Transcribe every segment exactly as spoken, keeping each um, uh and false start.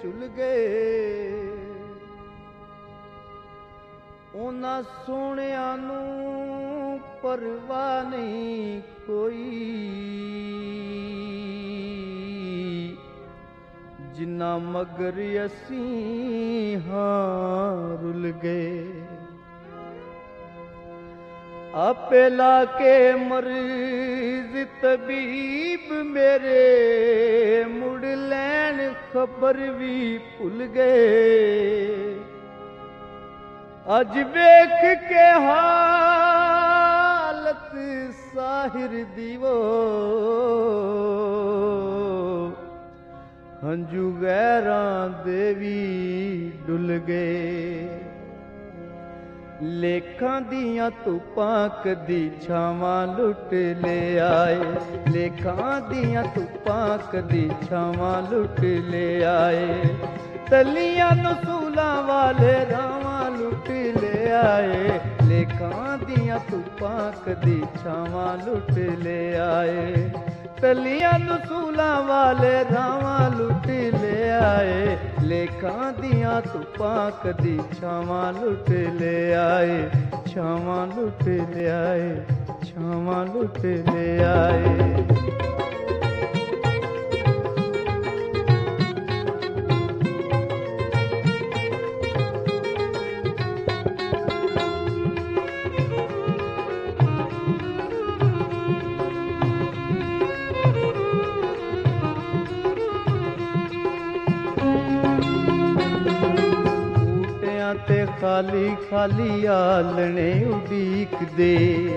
ਝੁੱਲ ਗਏ। ਉਹਨਾਂ ਸੋਹਣਿਆਂ ਨੂੰ ਪਰਵਾਹ ਨਹੀਂ ਕੋਈ, ਜਿੰਨਾ ਮਗਰ ਅਸੀਂ ਹਾਂ ਰੁੱਲ ਗਏ। ਆਪੇ ਲਾ ਕੇ ਮਰੀਜ਼ ਤਬੀਬ ਮੇਰੇ, ਮੁੜ ਲੈਣ ਖਬਰ ਵੀ ਭੁੱਲ ਗਏ। ਅੱਜ ਵੇਖ ਕੇ ਹਾਲਤ ਸਾਹਿਰ ਦੀਵੋ, ਹੰਝੂ ਗੈਰਾਂ ਦੇ ਵੀ ਡੁੱਲ ਗਏ। ਲੇਖਾਂ ਦੀਆਂ ਧੁੱਪਾਂ ਕਦੀ ਛਾਵਾਂ ਲੁੱਟ ਲੈ ਆਏ, ਲੇਖਾਂ ਦੀਆਂ ਧੁੱਪਾਂ ਕਦੀ ਛਾਵਾਂ ਲੁੱਟ ਲੈ ਆਏ। ਤਲੀਆਂ ਨਸੂਲਾਂ ਵਾਲੇ ਰਾਵਾਂ ਲੁੱਟ ਲੈ ਆਏ, ਲੇਖਾਂ ਦੀਆਂ ਧੁੱਪਾਂ ਕਦੀ ਛਾਵਾਂ ਲੁੱਟ ਲੈ ਆਏ। ਤਲੀਆਂ ਨਸੂਲਾਂ ਵਾਲੇ ਰਾਵਾਂ ਲੁੱਟ ਲੈ ਆਏ, ਲੇਖਾਂ ਦੀਆਂ ਧੁੱਪਾਂ ਕਦੀ ਛਾਵਾਂ ਲੁੱਟ ਲੈ ਆਏ। ਛਾਵਾਂ ਲੁੱਟ ਲੈ ਆਏ, ਛਾਵਾਂ ਲੁੱਟ ਲੈ ਆਏ। ਤੇ ਖਾਲੀ ਖਾਲੀ ਆਲਣੇ ਉਡੀਕਦੇ,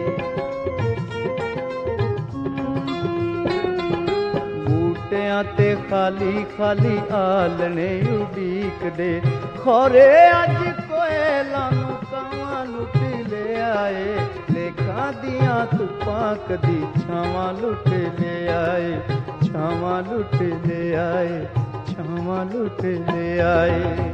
ਬੂਟਿਆਂ ਤੇ ਖਾਲੀ ਖਾਲੀ ਆਲਣੇ ਉਡੀਕਦੇ। ਖੋਰੇ ਅੱਜ ਕੋਇਲਾਂ ਨੂੰ ਕਾਵਾਂ ਲੁੱਟ ਲੈ ਆਏ, ਲੇਖਾਂ ਦੀਆਂ ਧੁੱਪਾਂ ਕਦੀ ਛਾਵਾਂ ਲੁੱਟ ਲੈ ਆਏ। ਛਾਵਾਂ ਲੁੱਟ ਲੈ ਆਏ, ਛਾਵਾਂ ਲੁੱਟ ਲੈ ਆਏ।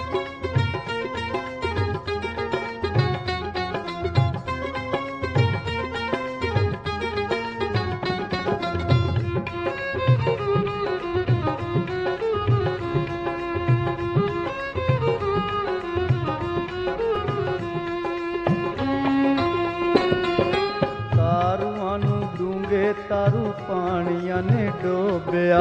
ਤਾਰੂ ਪਾਣੀਆਂ ਨੇ ਡੋਬਿਆ,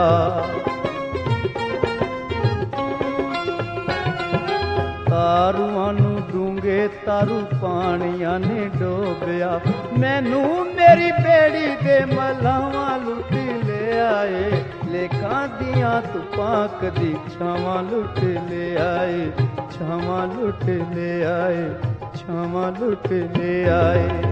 ਤਾਰੂਆਂ ਨੂੰ ਡੂੰਘੇ ਤਾਰੂ ਪਾਣੀਆਂ ਨੇ ਡੋਬਿਆ। ਮੈਨੂੰ ਮੇਰੀ ਬੇੜੀ ਦੇ ਮਲਾਵਾਂ ਲੁੱਟ ਲੈ ਆਏ, ਲੇਖਾਂ ਦੀਆਂ ਧੁੱਪਾਂ ਕਦੀ ਛਾਵਾਂ ਲੁੱਟ ਲੈ ਆਏ। ਛਾਵਾਂ ਲੁੱਟ ਲੈ ਆਏ, ਛਾਵਾਂ ਲੁੱਟ ਲੈ ਆਏ।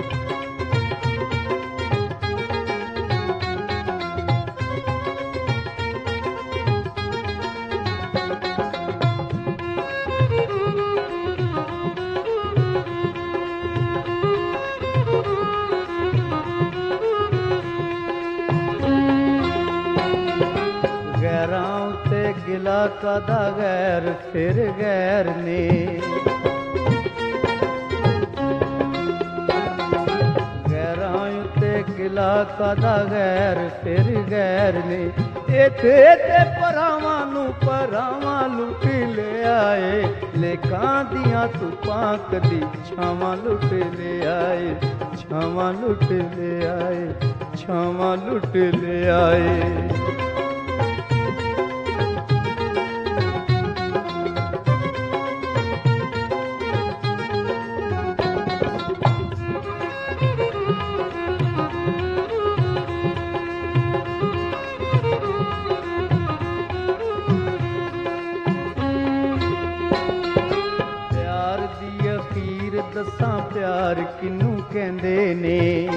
ਗੈਰਾਂ ਉੱਤੇ ਗਿਲਾ ਕਾਦਾ ਗੈਰ ਫਿਰ ਗੈਰ ਨੇ, ਗੈਰਾਂ ਉੱਤੇ ਗਿਲਾ ਕਾਦਾ ਗੈਰ ਫਿਰ ਗੈਰ ਨੇ। ਇੱਥੇ ਤੇ ਪਰਾਵਾਂ ਨੂੰ ਪਰਾਵਾਂ ਲੁੱਟ ਲੈ ਆਏ, ਲੇਖਾਂ ਦੀਆਂ ਧੁੱਪਾਂ ਕਦੀ ਛਾਵਾਂ ਲੁੱਟ ਲੈ ਆਏ। ਛਾਵਾਂ ਲੁੱਟ ਲੈ ਆਏ, ਛਾਵਾਂ ਲੁੱਟ ਲੈ ਆਏ। ਦੱਸਾਂ ਪਿਆਰ ਕਿਹਨੂੰ ਕਹਿੰਦੇ ਨੇ,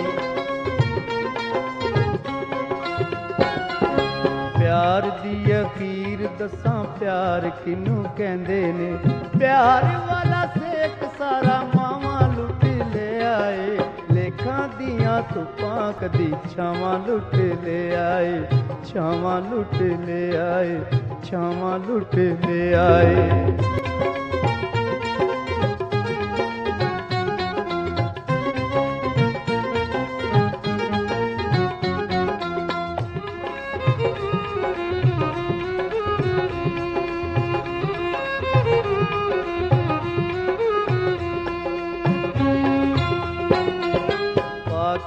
ਪਿਆਰ ਦੀ ਅਖੀਰ ਦੱਸਾਂ ਪਿਆਰ ਕਿਹਨੂੰ ਕਹਿੰਦੇ ਨੇ। ਪਿਆਰ ਵਾਲਾ ਸੇਕ ਸਾਰਾ ਮਾਵਾਂ ਲੁੱਟ ਲੈ ਆਏ, ਲੇਖਾਂ ਦੀਆਂ ਧੁੱਪਾਂ ਕਦੀ ਛਾਵਾਂ ਲੁੱਟ ਲੈ ਆਏ। ਛਾਵਾਂ ਲੁੱਟ ਲੈ ਆਏ, ਛਾਵਾਂ ਲੁੱਟ ਲੈ ਆਏ।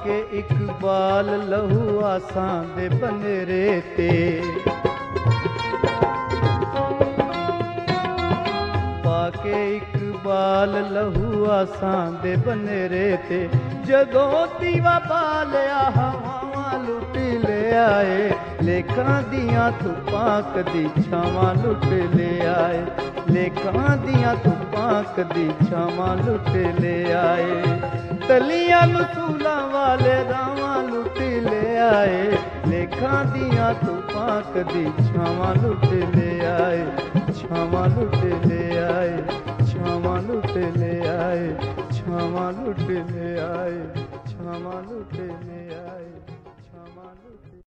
ਕੇ ਇਕਬਾਲ ਲਹੂ ਆਸਾਂ ਦੇ ਬਨੇਰੇ ਤੇ, ਪਾ ਕੇ ਇਕਬਾਲ ਲਹੂ ਆਸਾਂ ਦੇ ਬਨੇਰੇ ਤੇ, ਜਦੋਂ ਦੀਵਾ ਬਾਲਿਆ ਹਵਾਵਾਂ ਲੁੱਟ ਲਿਆਏ, ਲੇਖਾਂ ਦੀਆਂ ਧੁੱਪਾਂ ਕਦੀ ਛਾਵਾਂ ਲੁੱਟ ਲਿਆਏ, ਲੇਖਾਂ ਦੀਆਂ ਧੁੱਪਾਂ ਕਦੀ ਛਾਵਾਂ ਲੁੱਟ ਲਿਆਏ, ਤਲੀਆਂ ਮਸੂਲਾਂ ਵਾਲੇ ਰਾਵਾਂ ਲੁੱਟ ਲਿਆਏ, ਲੇਖਾਂ ਦੀਆਂ ਧੁੱਪਾਂ ਕਦੀ ਛਾਵਾਂ ਲੁੱਟ ਲਿਆਏ, ਛਾਵਾਂ ਲੁੱਟ ਲਿਆਏ, ਛਾਵਾਂ ਲੁੱਟ ਲਿਆਏ, ਛਾਵਾਂ ਲੁੱਟ ਲਿਆਏ, ਛਾਵਾਂ ਲੁੱਟ ਲਿਆਏ, ਛਾਵਾਂ ਲੁੱਟ